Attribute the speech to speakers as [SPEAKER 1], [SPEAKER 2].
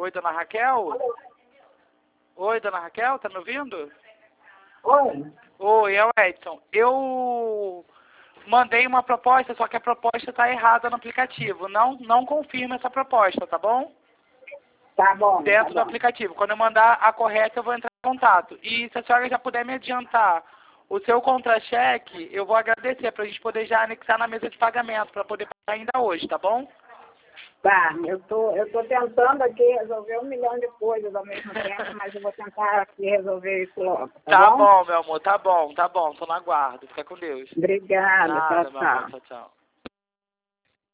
[SPEAKER 1] Oi, dona Raquel? Oi, dona Raquel, tá me ouvindo?
[SPEAKER 2] Oi.
[SPEAKER 1] Oi, é o Edson. Eu mandei uma proposta, só que a proposta está errada no aplicativo. Não confirma essa proposta, tá bom?
[SPEAKER 2] Tá bom.
[SPEAKER 1] Dentro do aplicativo. Quando eu mandar a correta, eu vou entrar em contato. E se a senhora já puder me adiantar o seu contra-cheque, eu vou agradecer para a gente poder já anexar na mesa de pagamento, para poder pagar ainda hoje, tá bom?
[SPEAKER 2] Tá, eu tô tentando aqui resolver 1 milhão de coisas ao mesmo tempo, mas eu vou tentar aqui resolver isso logo,
[SPEAKER 1] Tá
[SPEAKER 2] bom?
[SPEAKER 1] bom, meu amor, tá bom, tô no aguardo. Fica com Deus.
[SPEAKER 2] Obrigada,
[SPEAKER 1] Nada,
[SPEAKER 2] tchau,
[SPEAKER 1] meu amor,
[SPEAKER 2] tchau.
[SPEAKER 1] tchau.